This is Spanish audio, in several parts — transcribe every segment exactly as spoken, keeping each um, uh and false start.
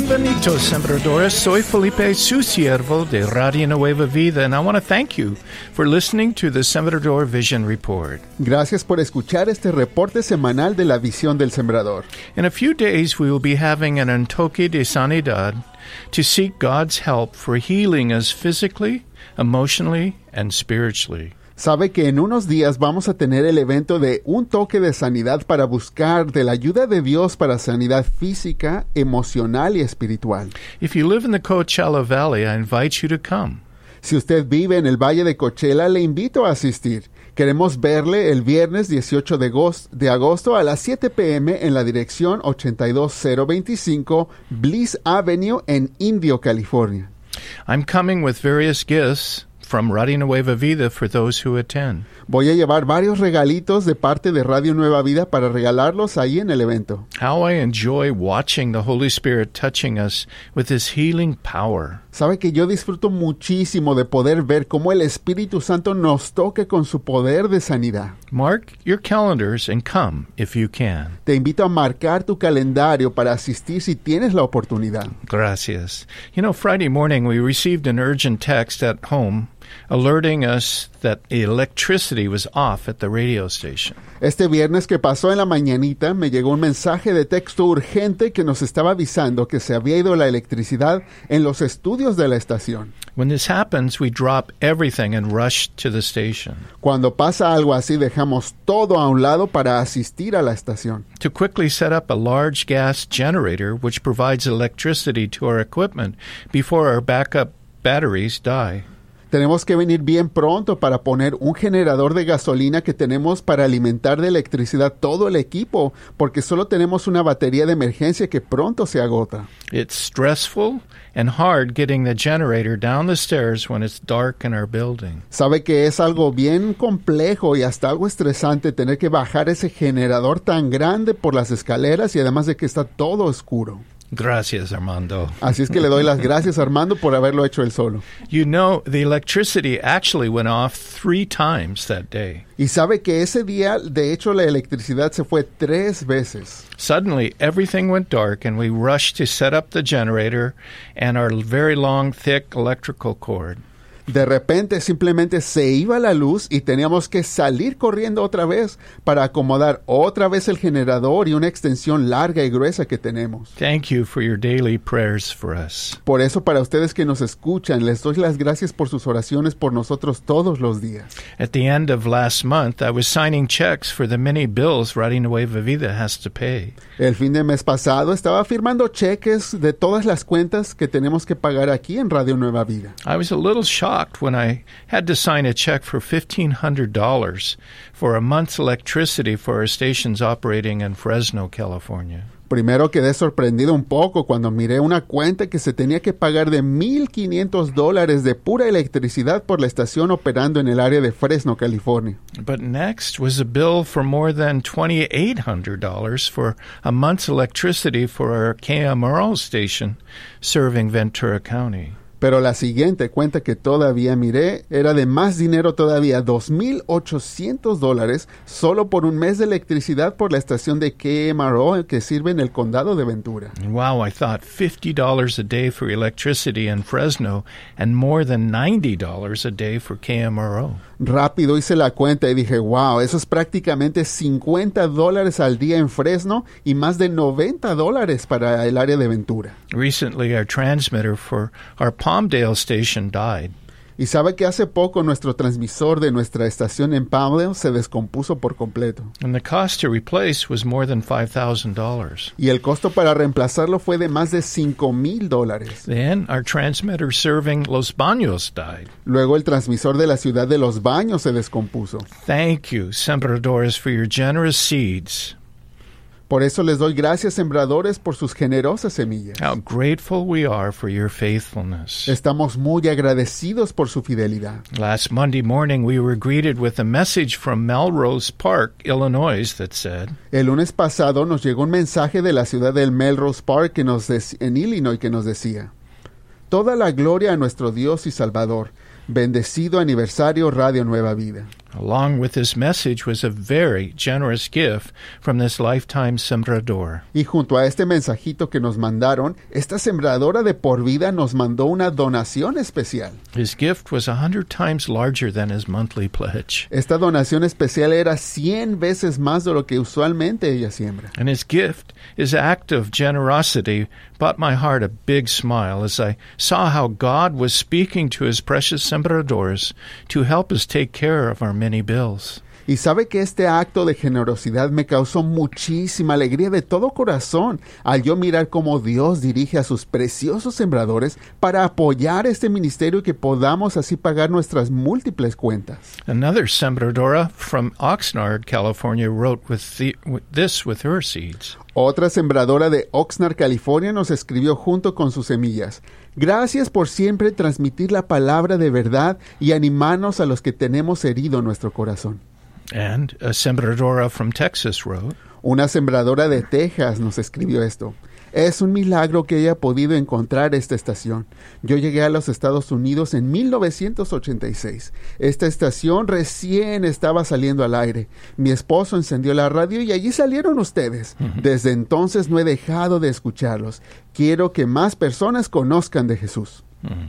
Bienvenidos, sembradores. Soy Felipe, su siervo de Radio Nueva Vida, and I want to thank you for listening to the Sembrador Vision Report. Gracias por escuchar este reporte semanal de la visión del sembrador. In a few days, we will be having an entoque de sanidad to seek God's help for healing us physically, emotionally, and spiritually. Sabe que en unos días vamos a tener el evento de un toque de sanidad para buscar de la ayuda de Dios para sanidad física, emocional y espiritual. If you live in the Coachella Valley, I invite you to come. Si usted vive en el Valle de Coachella, le invito a asistir. Queremos verle el viernes dieciocho de agosto a las siete p m en la dirección ochenta y dos mil veinticinco Bliss Avenue en Indio, California. I'm coming with various gifts from Radio Nueva Vida for those who attend. Voy a llevar varios regalitos de parte de Radio Nueva Vida para regalarlos ahí en el evento. How I enjoy watching the Holy Spirit touching us with His healing power. Sabe que yo disfruto muchísimo de poder ver cómo el Espíritu Santo nos toque con su poder de sanidad. Mark your calendars and come if you can. Te invito a marcar tu calendario para asistir si tienes la oportunidad. Gracias. You know, Friday morning we received an urgent text at home alerting us that electricity was off at the radio station. Este viernes que pasó en la mañanita me llegó un mensaje de texto urgente que nos estaba avisando que se había ido la electricidad en los estudios de la estación. When this happens, we drop everything and rush to the station. Cuando pasa algo así, dejamos todo a un lado para asistir a la estación. To quickly set up a large gas generator which provides electricity to our equipment before our backup batteries die. Tenemos que venir bien pronto para poner un generador de gasolina que tenemos para alimentar de electricidad todo el equipo, porque solo tenemos una batería de emergencia que pronto se agota. It's stressful and hard getting the generator down the stairs when it's dark in our building. Sabe que es algo bien complejo y hasta algo estresante tener que bajar ese generador tan grande por las escaleras y además de que está todo oscuro. Gracias, Armando. Así es que le doy las gracias, Armando, por haberlo hecho él solo. You know, the electricity actually went off three times that day. Y sabe que ese día, de hecho, la electricidad se fue tres veces. Suddenly, everything went dark and we rushed to set up the generator and our very long, thick electrical cord. De repente simplemente se iba la luz y teníamos que salir corriendo otra vez para acomodar otra vez el generador y una extensión larga y gruesa que tenemos. Thank you for your daily prayers for us. Por eso, para ustedes que nos escuchan, les doy las gracias por sus oraciones por nosotros todos los días. At the end of last month, I was signing checks for the many bills Radio Nueva Vida has to pay. El fin de mes pasado estaba firmando cheques de todas las cuentas que tenemos que pagar aquí en Radio Nueva Vida. I was a little shocked when I had to sign a check for fifteen hundred dollars for a month's electricity for our stations operating in Fresno, California. Primero quedé sorprendido un poco cuando miré una cuenta que se tenía que pagar de mil quinientos dólares de pura electricidad por la estación operando en el área de Fresno, California. But next was a bill for more than twenty-eight hundred dollars for a month's electricity for our K M R O station serving Ventura County. Pero la siguiente cuenta que todavía miré era de más dinero todavía, dos mil ochocientos dólares, solo por un mes de electricidad por la estación de K M R O que sirve en el condado de Ventura. Wow, I thought fifty dollars a day for electricity in Fresno and more than ninety dollars a day for K M R O. Rápido hice la cuenta y dije, wow, eso es prácticamente cincuenta dólares al día en Fresno y más de noventa dólares para el área de Ventura. Recently, our transmitter for our Palmdale station died. Y sabe que hace poco nuestro transmisor de nuestra estación en Palmdale se descompuso por completo. And the cost to replace was more than five thousand dollars. Y el costo para reemplazarlo fue de más de cinco mil dólares. Then our transmitter serving Los Baños died. Luego el transmisor de la ciudad de Los Baños se descompuso. Thank you, Sembradores, for your generous seeds. Por eso les doy gracias, sembradores, por sus generosas semillas. How grateful we are for your faithfulness. Estamos muy agradecidos por su fidelidad. Last Monday morning, we were greeted with a message from Melrose Park, Illinois, that said, El lunes pasado nos llegó un mensaje de la ciudad del Melrose Park que nos de- en Illinois que nos decía: Toda la gloria a nuestro Dios y Salvador. Bendecido aniversario Radio Nueva Vida. Along with this message was a very generous gift from this lifetime sembradora. Y junto a este mensajito que nos mandaron, esta sembradora de por vida nos mandó una donación especial. His gift was a hundred times larger than his monthly pledge. Esta donación especial era cien veces más de lo que usualmente ella siembra. And his gift, his act of generosity, brought my heart a big smile as I saw how God was speaking to his precious sembradores to help us take care of our many bills. Y sabe que este acto de generosidad me causó muchísima alegría de todo corazón al yo mirar cómo Dios dirige a sus preciosos sembradores para apoyar este ministerio y que podamos así pagar nuestras múltiples cuentas. Another sembradora from Oxnard, California, wrote with, the, with this with her seeds. Otra sembradora de Oxnard, California, nos escribió junto con sus semillas. Gracias por siempre transmitir la palabra de verdad y animarnos a los que tenemos herido nuestro corazón. And a sembradora from Texas wrote, Una sembradora de Texas nos escribió esto. Es un milagro que haya podido encontrar esta estación. Yo llegué a los Estados Unidos en mil novecientos ochenta y seis. Esta estación recién estaba saliendo al aire. Mi esposo encendió la radio y allí salieron ustedes. Desde entonces no he dejado de escucharlos. Quiero que más personas conozcan de Jesús.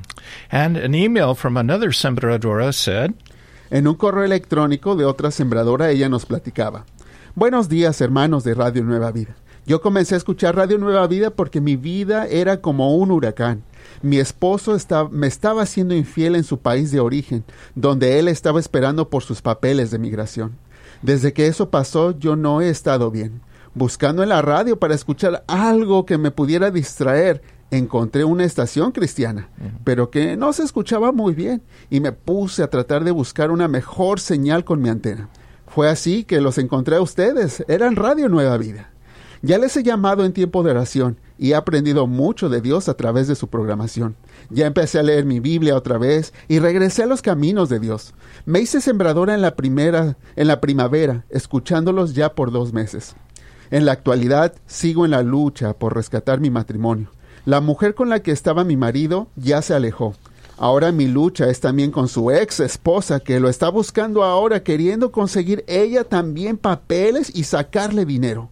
And an email from another sembradora said, En un correo electrónico de otra sembradora ella nos platicaba. Buenos días, hermanos de Radio Nueva Vida. Yo comencé a escuchar Radio Nueva Vida porque mi vida era como un huracán. Mi esposo está, me estaba siendo infiel en su país de origen, donde él estaba esperando por sus papeles de migración. Desde que eso pasó, yo no he estado bien. Buscando en la radio para escuchar algo que me pudiera distraer, encontré una estación cristiana, pero que no se escuchaba muy bien, y me puse a tratar de buscar una mejor señal con mi antena. Fue así que los encontré a ustedes. Eran Radio Nueva Vida. Ya les he llamado en tiempo de oración y he aprendido mucho de Dios a través de su programación. Ya empecé a leer mi Biblia otra vez y regresé a los caminos de Dios. Me hice sembradora en la primera, en la primavera, escuchándolos ya por dos meses. En la actualidad sigo en la lucha por rescatar mi matrimonio. La mujer con la que estaba mi marido ya se alejó. Ahora mi lucha es también con su ex esposa, que lo está buscando ahora, queriendo conseguir ella también papeles y sacarle dinero.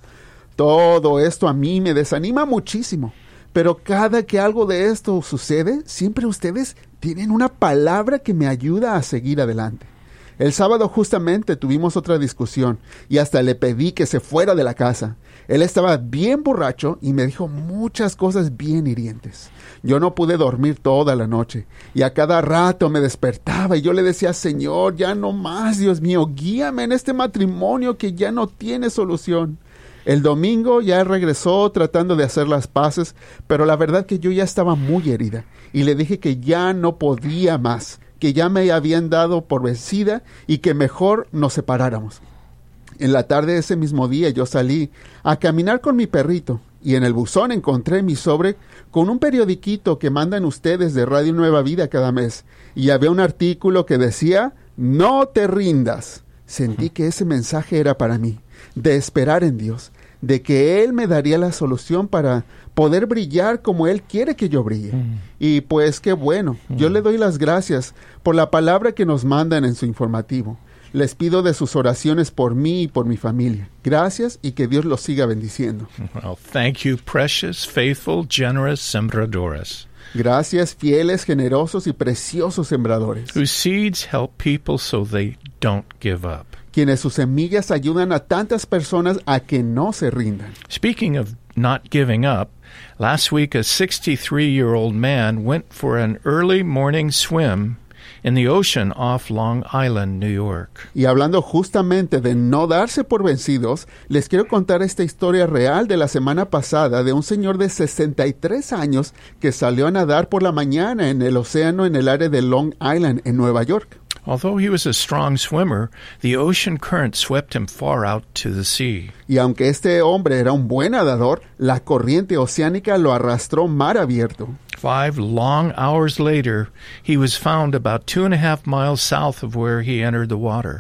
Todo esto a mí me desanima muchísimo, pero cada que algo de esto sucede, siempre ustedes tienen una palabra que me ayuda a seguir adelante. El sábado justamente tuvimos otra discusión y hasta le pedí que se fuera de la casa. Él estaba bien borracho y me dijo muchas cosas bien hirientes. Yo no pude dormir toda la noche y a cada rato me despertaba y yo le decía, Señor, ya no más, Dios mío, guíame en este matrimonio que ya no tiene solución. El domingo ya regresó tratando de hacer las paces, pero la verdad que yo ya estaba muy herida y le dije que ya no podía más, que ya me habían dado por vencida y que mejor nos separáramos. En la tarde de ese mismo día yo salí a caminar con mi perrito y en el buzón encontré mi sobre con un periodiquito que mandan ustedes de Radio Nueva Vida cada mes y había un artículo que decía, no te rindas. Sentí que ese mensaje era para mí, de esperar en Dios, de que Él me daría la solución para poder brillar como Él quiere que yo brille. Mm. Y pues qué bueno, mm. yo le doy las gracias por la palabra que nos mandan en su informativo. Les pido de sus oraciones por mí y por mi familia. Gracias y que Dios los siga bendiciendo. Well, thank you, precious, faithful, generous sembradoras. Gracias, fieles, generosos y preciosos sembradores. Whose seeds help people so they don't give up. Quienes sus semillas ayudan a tantas personas a que no se rindan. Speaking of not giving up, last week a sixty-three-year-old man went for an early morning swim in the ocean off Long Island, New York. Y hablando justamente de no darse por vencidos, les quiero contar esta historia real de la semana pasada de un señor de sesenta y tres años que salió a nadar por la mañana en el océano en el área de Long Island, en Nueva York. Although he was a strong swimmer, the ocean current swept him far out to the sea. Y aunque este hombre era un buen nadador, la corriente oceánica lo arrastró mar abierto. Five long hours later, he was found about two and a half miles south of where he entered the water.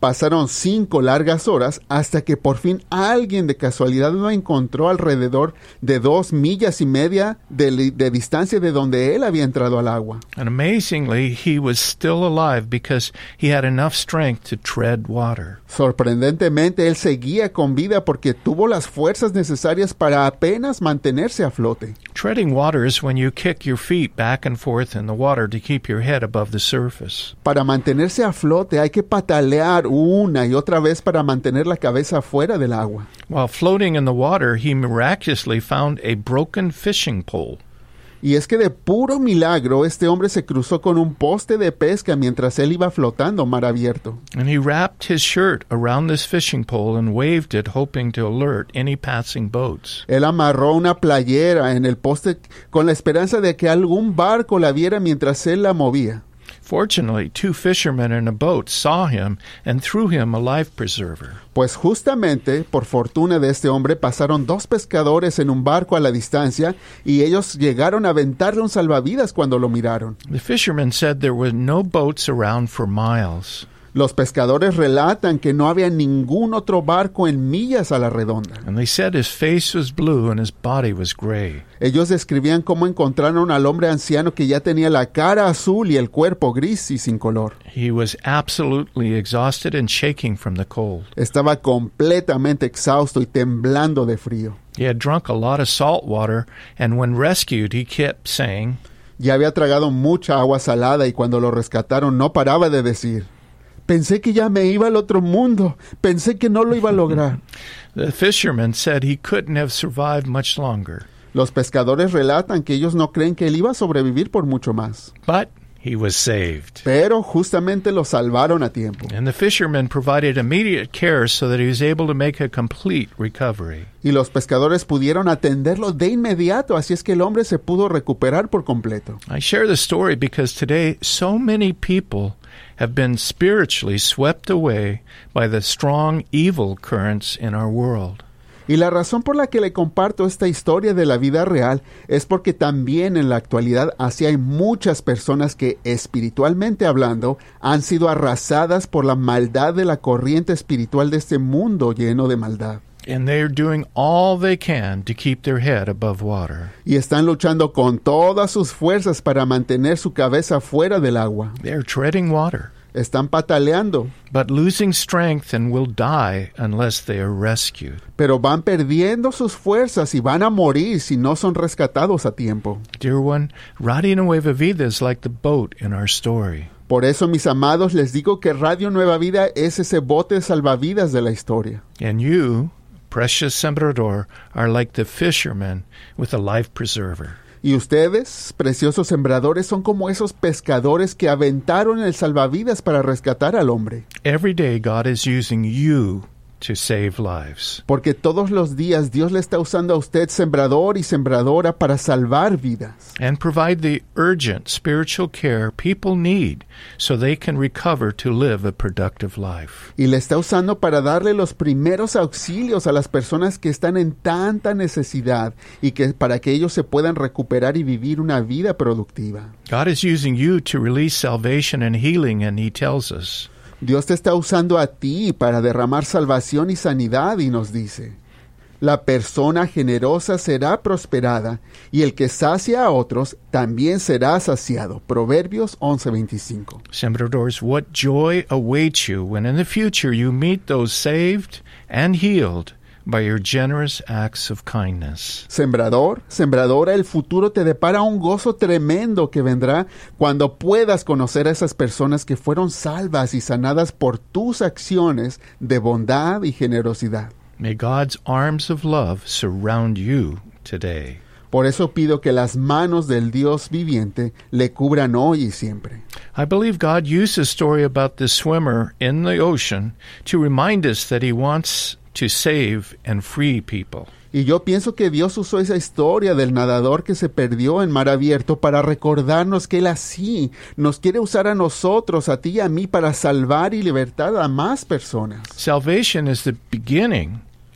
Pasaron cinco largas horas hasta que por fin alguien de casualidad lo encontró alrededor de dos millas y media de, de distancia de donde él había entrado al agua. And amazingly, he was still alive because he had enough strength to tread water. Sorprendentemente, él seguía con vida porque tuvo las fuerzas necesarias para apenas mantenerse a flote. Treading water is when you kick your feet back and forth in the water to keep your head above the surface. Para mantenerse a flote hay que patalear una y otra vez para mantener la cabeza fuera del agua. While floating in the water, he miraculously found a broken fishing pole. Y es que de puro milagro, este hombre se cruzó con un poste de pesca mientras él iba flotando mar abierto. And he wrapped his shirt around this fishing pole and waved it, hoping to alert any passing boats. Él amarró una playera en el poste con la esperanza de que algún barco la viera mientras él la movía. Fortunately, two fishermen in a boat saw him and threw him a life preserver. Pues justamente, por fortuna de este hombre, pasaron dos pescadores en un barco a la distancia y ellos llegaron a aventarle un salvavidas cuando lo miraron. The fishermen said there were no boats around for miles. Los pescadores relatan que no había ningún otro barco en millas a la redonda. And they said his face was blue and his body was gray. Ellos describían cómo encontraron al hombre anciano que ya tenía la cara azul y el cuerpo gris y sin color. He was absolutely exhausted and shaking from the cold. Estaba completamente exhausto y temblando de frío. He had drunk a lot of salt water, and when rescued, he kept saying, Ya había tragado mucha agua salada y cuando lo rescataron no paraba de decir, pensé que ya me iba al otro mundo. Pensé que no lo iba a lograr. The fisherman said he couldn't have survived much longer. Los pescadores relatan que ellos no creen que él iba a sobrevivir por mucho más. But he was saved. Pero justamente lo salvaron a tiempo. And the fishermen provided immediate care so that he was able to make a complete recovery. Y los pescadores pudieron atenderlo de inmediato, así es que el hombre se pudo recuperar por completo. I share the story because today so many people have been spiritually swept away by the strong evil currents in our world. Y la razón por la que le comparto esta historia de la vida real es porque también en la actualidad así hay muchas personas que, espiritualmente hablando, han sido arrasadas por la maldad de la corriente espiritual de este mundo lleno de maldad. And they're doing all they can to keep their head above water. Y están luchando con todas sus fuerzas para mantener su cabeza fuera del agua. They're treading water, Están pataleando, but losing strength and will die unless they are rescued. pero van perdiendo sus fuerzas y van a morir si no son rescatados a tiempo. Dear one, Radio Nueva Vida is like the boat in our story. Por eso, mis amados, les digo que Radio Nueva Vida es ese bote salvavidas de la historia. And you, precious sembrador, are like the fisherman with a life preserver. Y ustedes, preciosos sembradores, son como esos pescadores que aventaron el salvavidas para rescatar al hombre. Every day God is using you to save lives. Porque todos los días Dios le está usando a usted, sembrador y sembradora, para salvar vidas. And provide the urgent spiritual care people need so they can recover to live a productive life. Y le está usando para darle los primeros auxilios a las personas que están en tanta necesidad y que para que ellos se puedan recuperar y vivir una vida productiva. God is using you to release salvation and healing, and He tells us, Dios te está usando a ti para derramar salvación y sanidad y nos dice, la persona generosa será prosperada y el que sacia a otros también será saciado. Proverbios once veinticinco. Sembradors, what joy awaits you when in the future you meet those saved and healed by your generous acts of kindness. Sembrador, sembradora, el futuro te depara un gozo tremendo que vendrá cuando puedas conocer a esas personas que fueron salvas y sanadas por tus acciones de bondad y generosidad. May God's arms of love surround you today. Por eso pido que las manos del Dios viviente le cubran hoy y siempre. I believe God used a story about the swimmer in the ocean to remind us that He wants to save and free people. Y yo pienso que Dios usó esa historia del nadador que se perdió en mar abierto para recordarnos que Él así nos quiere usar a nosotros, a ti y a mí, para salvar y libertar a más personas. Salvation is the beginning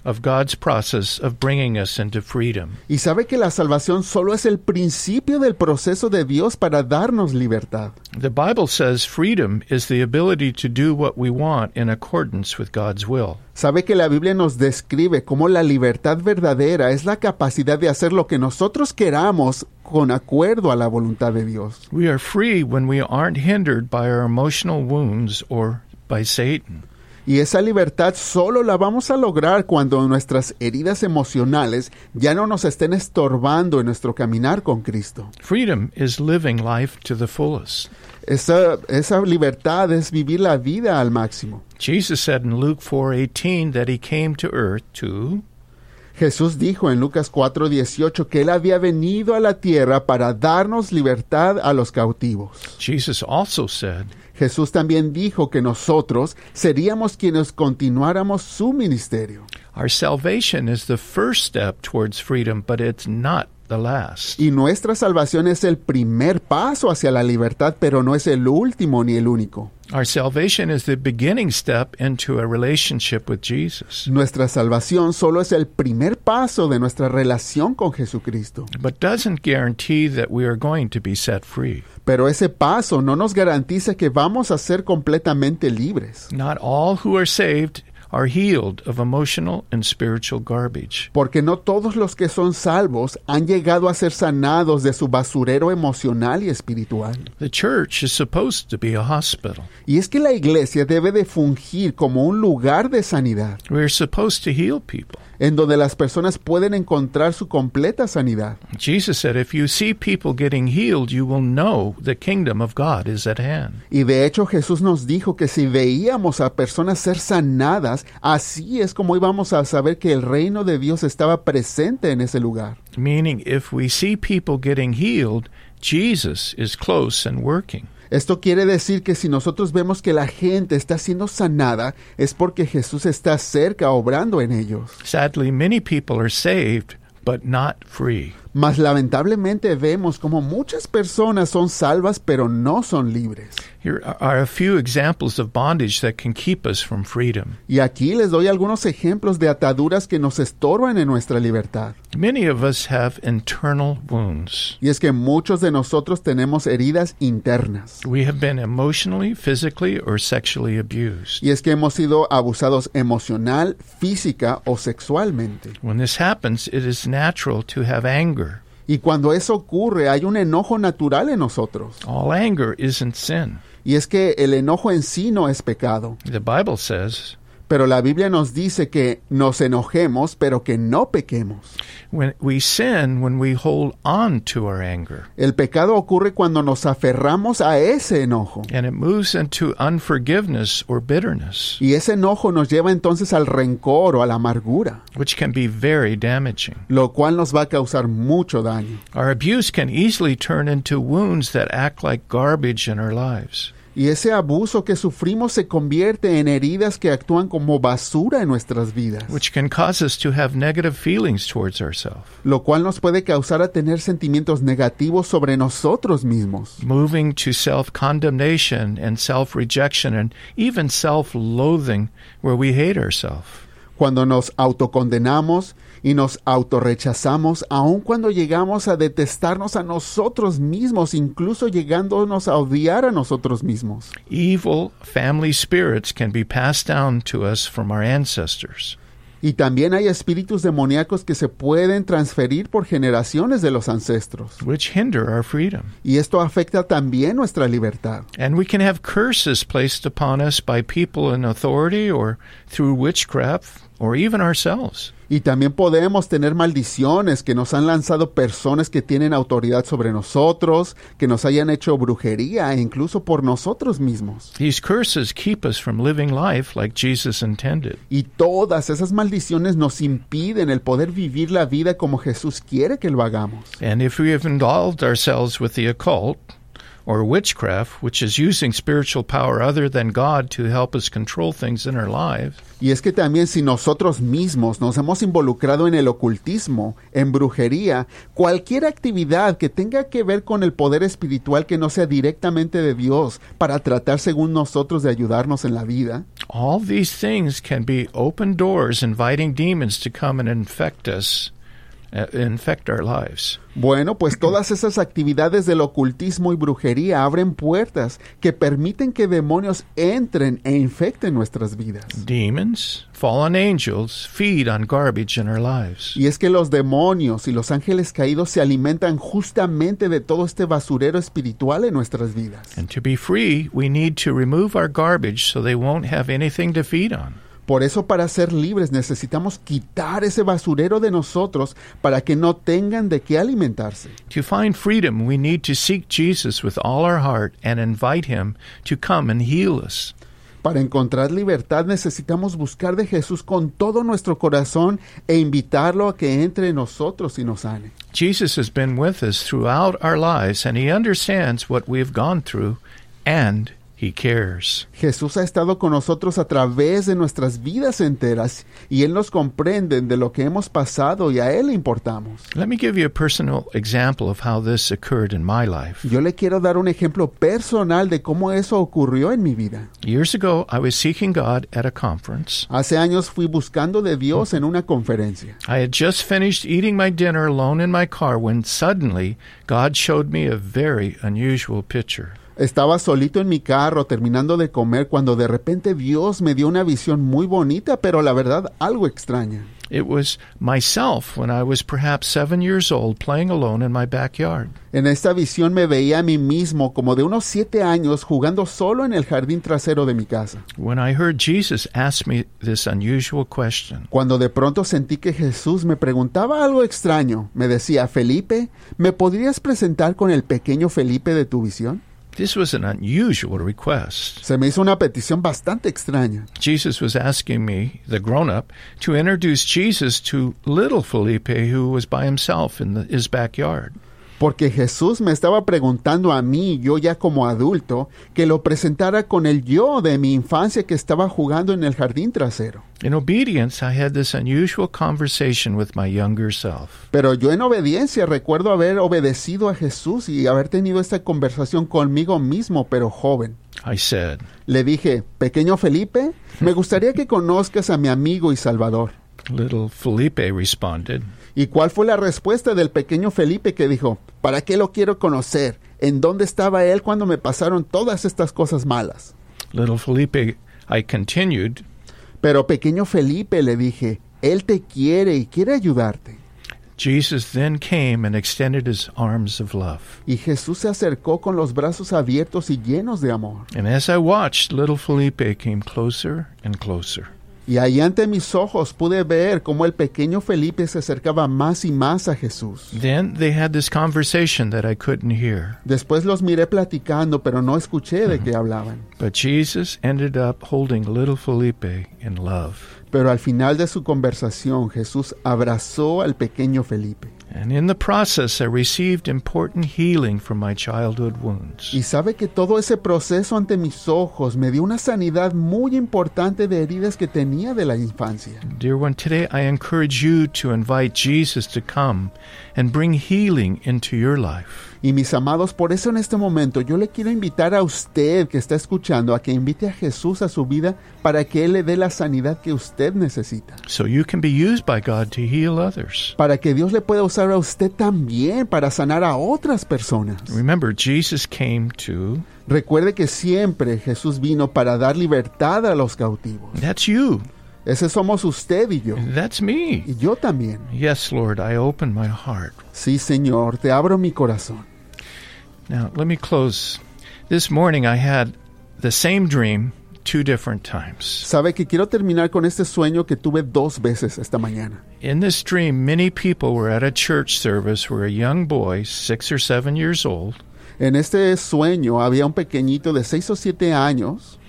of God's process of bringing us into freedom. Y sabe que la salvación solo es el principio del proceso de Dios para darnos libertad. The Bible says freedom is the ability to do what we want in accordance with God's will. Sabe que la Biblia nos describe cómo la libertad verdadera es la capacidad de hacer lo que nosotros queramos con acuerdo a la voluntad de Dios. We are free when we aren't hindered by our emotional wounds or by Satan. Y esa libertad solo la vamos a lograr cuando nuestras heridas emocionales ya no nos estén estorbando en nuestro caminar con Cristo. Freedom is living life to the fullest. Esa, esa libertad es vivir la vida al máximo. Jesus said in Luke four eighteen that he came to earth to... Jesús dijo en Lucas cuatro dieciocho que Él había venido a la tierra para darnos libertad a los cautivos. Jesus also said... Jesús también dijo que nosotros seríamos quienes continuáramos su ministerio. Our salvation is the first step towards freedom, but it's not the last. Y nuestra salvación es el primer paso hacia la libertad, pero no es el último ni el único. Our salvation is the beginning step into a relationship with Jesus. Nuestra salvación solo es el primer paso de nuestra relación con Jesucristo. But doesn't guarantee that we are going to be set free. Pero ese paso no nos garantiza que vamos a ser completamente libres. Not all who are saved are healed of emotional and spiritual garbage. Porque no todos los que son salvos han llegado a ser sanados de su basurero emocional y espiritual. The church is supposed to be a hospital. Y es que la iglesia debe de fungir como un lugar de sanidad, We're supposed to heal people. en donde las personas pueden encontrar su completa sanidad. Jesus said, if you see people getting healed, you will know the kingdom of God is at hand. Y de hecho Jesús nos dijo que si veíamos a personas ser sanadas, así es como íbamos a saber que el reino de Dios estaba presente en ese lugar. Meaning, if we see people getting healed, Jesus is close and working. Esto quiere decir que si nosotros vemos que la gente está siendo sanada, es porque Jesús está cerca obrando en ellos. Sadly, many people are saved, but not free. Mas lamentablemente vemos como muchas personas son salvas pero no son libres. Here are a few examples of bondage that can keep us from freedom. Y aquí les doy algunos ejemplos de ataduras que nos estorban en nuestra libertad. Many of us have internal wounds. Y es que muchos de nosotros tenemos heridas internas. We have been emotionally, physically, or sexually abused. Y es que hemos sido abusados emocional, física o sexualmente. When this happens, it is natural to have anger. Y cuando eso ocurre, hay un enojo natural en nosotros. All anger isn't sin. Y es que el enojo en sí no es pecado. The Bible says, Pero la Biblia nos dice que nos enojemos, pero que no pequemos. when we sin when we hold on to our anger, El pecado ocurre cuando nos aferramos a ese enojo. and it moves into unforgiveness or bitterness, Y ese enojo nos lleva entonces al rencor o a la amargura, which can be very damaging. lo cual nos va a causar mucho daño. Our abuse can easily turn into wounds that act like garbage in our lives. Y ese abuso que sufrimos se convierte en heridas que actúan como basura en nuestras vidas, Which can cause us to have negative feelings towards ourselves, lo cual nos puede causar a tener sentimientos negativos sobre nosotros mismos, moving to self-condemnation and self-rejection and even self-loathing where we hate ourselves. cuando nos autocondenamos y nos autorrechazamos, aun cuando llegamos a detestarnos a nosotros mismos, incluso llegándonos a odiar a nosotros mismos. Evil family spirits can be passed down to us from our ancestors. Y también hay espíritus demoníacos que se pueden transferir por generaciones de los ancestros. which hinder our freedom. Y esto afecta también nuestra libertad. And we can have curses placed upon us by people in authority or through witchcraft or even ourselves. Y también podemos tener maldiciones que nos han lanzado personas que tienen autoridad sobre nosotros, que nos hayan hecho brujería e incluso por nosotros mismos. These curses keep us from living life like Jesus intended. Y todas esas maldiciones nos impiden el poder vivir la vida como Jesús quiere que lo hagamos. And if we have involved ourselves with the occult, or witchcraft, which is using spiritual power other than God to help us control things in our lives. Y es que también si nosotros mismos nos hemos involucrado en el ocultismo, en brujería, cualquier actividad que tenga que ver con el poder espiritual que no sea directamente de Dios para tratar según nosotros de ayudarnos en la vida, all these things can be open doors inviting demons to come and infect us, uh, infect our lives. Bueno, pues todas esas actividades del ocultismo y brujería abren puertas que permiten que demonios entren e infecten nuestras vidas. Demons, fallen angels, feed on garbage in our lives. Y es que los demonios y los ángeles caídos se alimentan justamente de todo este basurero espiritual en nuestras vidas. And to be free, we need to remove our garbage so they won't have anything to feed on. Por eso, para ser libres, necesitamos quitar ese basurero de nosotros para que no tengan de qué alimentarse. To find freedom, we need to seek Jesus with all our heart and invite him to come and heal us. Para encontrar libertad necesitamos buscar de Jesús con todo nuestro corazón e invitarlo a que entre en nosotros y nos sane. Jesus has been with us throughout our lives, and he understands what we have gone through, and he cares. Jesús ha estado con nosotros a través de nuestras vidas enteras y Él nos comprende de lo que hemos pasado y a Él le importamos. Let me give you a personal example of how this occurred in my life. Yo le quiero dar un ejemplo personal de cómo eso ocurrió en mi vida. Years ago, I was seeking God at a conference. Hace años fui buscando de Dios en una conferencia. I had just finished eating my dinner alone in my car when suddenly God showed me a very unusual picture. Estaba solito en mi carro terminando de comer cuando de repente Dios me dio una visión muy bonita, pero la verdad algo extraña. It was myself when I was perhaps seven years old playing alone in my backyard. En esta visión me veía a mí mismo como de unos siete años jugando solo en el jardín trasero de mi casa. When I heard Jesus ask me this unusual question, Cuando de pronto sentí que Jesús me preguntaba algo extraño, me decía, Felipe, ¿me podrías presentar con el pequeño Felipe de tu visión? this was an unusual request. Se me hizo una petición bastante extraña. Jesus was asking me, the grown-up, to introduce Jesus to little Felipe, who was by himself in the, his backyard. Porque Jesús me estaba preguntando a mí, yo ya como adulto, que lo presentara con el yo de mi infancia que estaba jugando en el jardín trasero. In obedience, I had this unusual conversation with my younger self. Pero yo en obediencia recuerdo haber obedecido a Jesús y haber tenido esta conversación conmigo mismo, pero joven. I said, Le dije, pequeño Felipe, me gustaría que conozcas a mi amigo y Salvador. little Felipe responded, ¿Y cuál fue la respuesta del pequeño Felipe que dijo, ¿para qué lo quiero conocer? ¿En dónde estaba él cuando me pasaron todas estas cosas malas? little Felipe, I continued, Pero pequeño Felipe, le dije, él te quiere y quiere ayudarte. Jesus then came and extended his arms of love. Y Jesús se acercó con los brazos abiertos y llenos de amor. And as I watched, little Felipe came closer and closer. Y ahí ante mis ojos pude ver cómo el pequeño Felipe se acercaba más y más a Jesús. Then they had this conversation that I couldn't hear. Después los miré platicando, pero no escuché de qué hablaban. But Jesus ended up holding little Felipe in love. Pero al final de su conversación, Jesús abrazó al pequeño Felipe. And in the process, I received important healing from my childhood wounds. Y sabe que todo ese proceso ante mis ojos me dio una sanidad muy importante de heridas que tenía de la infancia. Dear one, today I encourage you to invite Jesus to come and bring healing into your life. Y mis amados, por eso en este momento yo le quiero invitar a usted que está escuchando a que invite a Jesús a su vida para que Él le dé la sanidad que usted necesita. So you can be used by God to heal others. Para que Dios le pueda usar a usted también para sanar a otras personas. Remember, Jesus came to... Recuerde que siempre Jesús vino para dar libertad a los cautivos. That's you. Ese somos usted y yo. That's me. Y yo también. Yes, Lord, I open my heart. Sí, Señor, te abro mi corazón. Now, let me close. This morning I had the same dream two different times. Sabe que quiero terminar con este sueño que tuve dos veces esta mañana. In this dream, many people were at a church service where a young boy, six or seven years old, En este sueño había un pequeñito de seis o siete años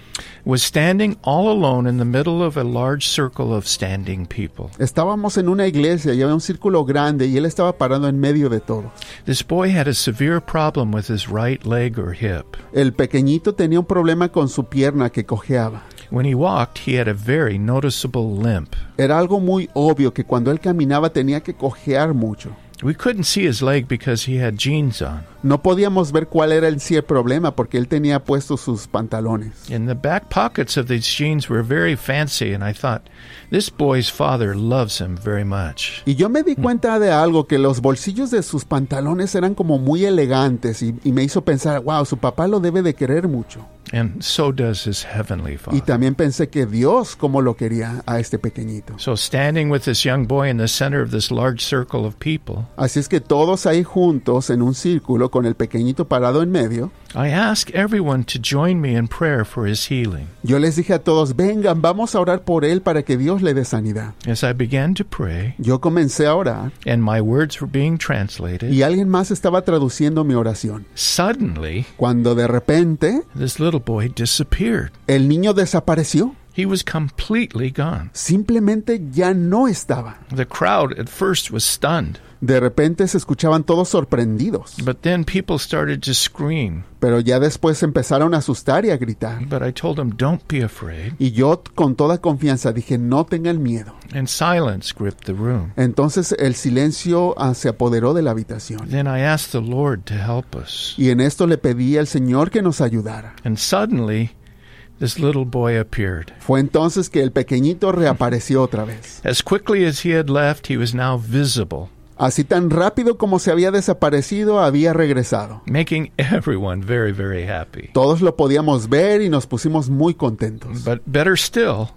was standing all alone in the middle of a large circle of standing people. Estábamos en una iglesia y había un círculo grande y él estaba parado en medio de todos. This boy had a severe problem with his right leg or hip. El pequeñito tenía un problema con su pierna que cojeaba. When he walked, he had a very noticeable limp. Era algo muy obvio que cuando él caminaba tenía que cojear mucho. We couldn't see his leg because he had jeans on. No podíamos ver cuál era el sí el problema porque él tenía puestos sus pantalones. And the back pockets of these jeans were very fancy, and I thought, this boy's father loves him very much. Y yo me di cuenta de algo, que los bolsillos de sus pantalones eran como muy elegantes y, y me hizo pensar, wow, su papá lo debe de querer mucho. And so does his heavenly Y Father. también pensé que Dios como lo quería a este pequeñito. So standing with this young boy in the center of this large circle of people, Así es que todos ahí juntos en un círculo con el pequeñito parado en medio, I asked everyone to join me in prayer for his healing. yo les dije a todos, vengan, vamos a orar por él para que Dios le dé sanidad. As I began to pray, Yo comencé a orar and my words were being translated, y alguien más estaba traduciendo mi oración. suddenly Cuando de repente this little boy disappeared. el niño desapareció. He was completely gone. Simplemente ya no estaba. The crowd at first was stunned, De repente se escuchaban todos sorprendidos, but then people started to scream. pero ya después se empezaron a asustar y a gritar. But I told them, don't be afraid. Y yo con toda confianza dije, no tengan miedo. And silence gripped the room. Entonces el silencio ah, se apoderó de la habitación. Then I asked the Lord to help us. Y en esto le pedí al Señor que nos ayudara. And suddenly, this little boy appeared. Fue entonces que el pequeñito reapareció otra vez. As quickly as he had left, he was now visible, Así tan rápido como se había desaparecido, había regresado. making everyone very, very happy. Todos lo podíamos ver y nos pusimos muy contentos. But better still,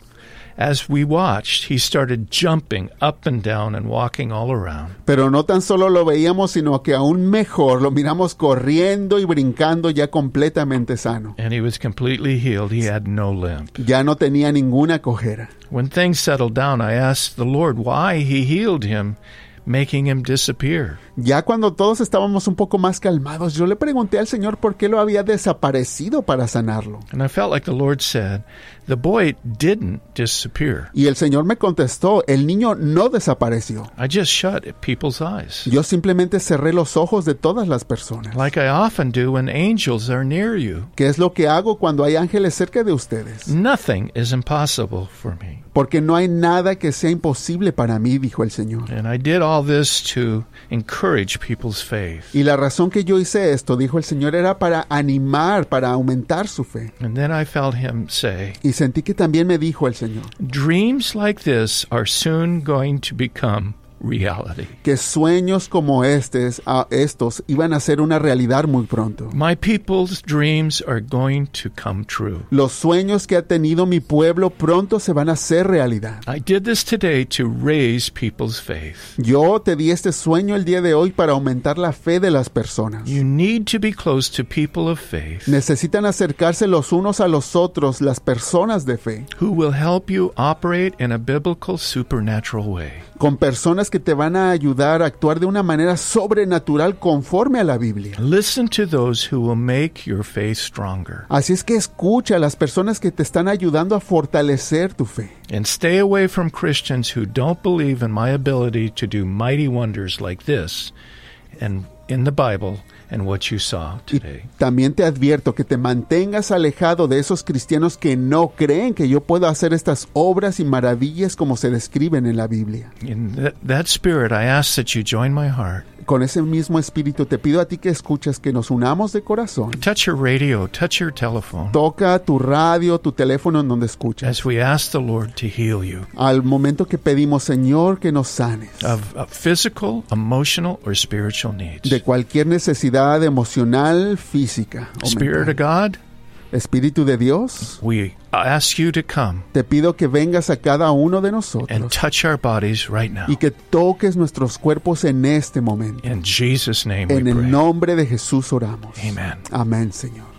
as we watched, he started jumping up and down and walking all around. Pero no tan solo lo veíamos, sino que aún mejor lo miramos corriendo y brincando ya completamente sano. And he was completely healed. He had no limp. Ya no tenía ninguna cojera. When things settled down, I asked the Lord why he healed him, making him disappear. Ya cuando todos estábamos un poco más calmados, yo le pregunté al Señor por qué lo había desaparecido para sanarlo. And I felt like the Lord said, the boy didn't disappear. Y el Señor me contestó, el niño no desapareció. I just shut people's eyes, Yo simplemente cerré los ojos de todas las personas. like I often do when angels are near you. ¿Qué es lo que hago cuando hay ángeles cerca de ustedes? Nothing is impossible for me. Porque no hay nada que sea imposible para mí, dijo el Señor. And I did all this to encourage people's faith. Y la razón que yo hice esto, dijo el Señor, era para animar, para aumentar su fe. And then I felt him say, Y sentí que también me dijo el Señor, dreams like this are soon going to become reality. que sueños como estos, a estos iban a ser una realidad muy pronto. My people's dreams are going to come true. Los sueños que ha tenido mi pueblo pronto se van a hacer realidad. I did this today to raise people's faith. Yo te di este sueño el día de hoy para aumentar la fe de las personas. You need to be close to people of faith Necesitan acercarse los unos a los otros, las personas de fe, who will help you operate in a biblical supernatural way. con personas que te van a ayudar a actuar de una manera sobrenatural conforme a la Biblia. Listen to those who will make your faith stronger. Así es que escucha a las personas que te están ayudando a fortalecer tu fe. And stay away from Christians who don't believe in my ability to do mighty wonders like this and in the Bible and what you saw Y today. también te advierto que te mantengas alejado de esos cristianos que no creen que yo pueda hacer estas obras y maravillas como se describen en la Biblia. In that, that spirit, I ask that you join my heart. Con ese mismo espíritu te pido a ti que escuches, que nos unamos de corazón. Touch your radio, touch your telephone Toca tu radio, tu teléfono en donde escuchas. as we ask the Lord to heal you Al momento que pedimos, Señor, que nos sanes of, of physical, emotional, or spiritual needs. de cualquier necesidad emocional, física o Spirit of mental. God, Espíritu de Dios, we ask you to come te pido que vengas a cada uno de and nosotros touch our bodies right now. y que toques nuestros cuerpos en este momento. In Jesus' name we En el pray. nombre de Jesús oramos. Amen. Amén, Señor.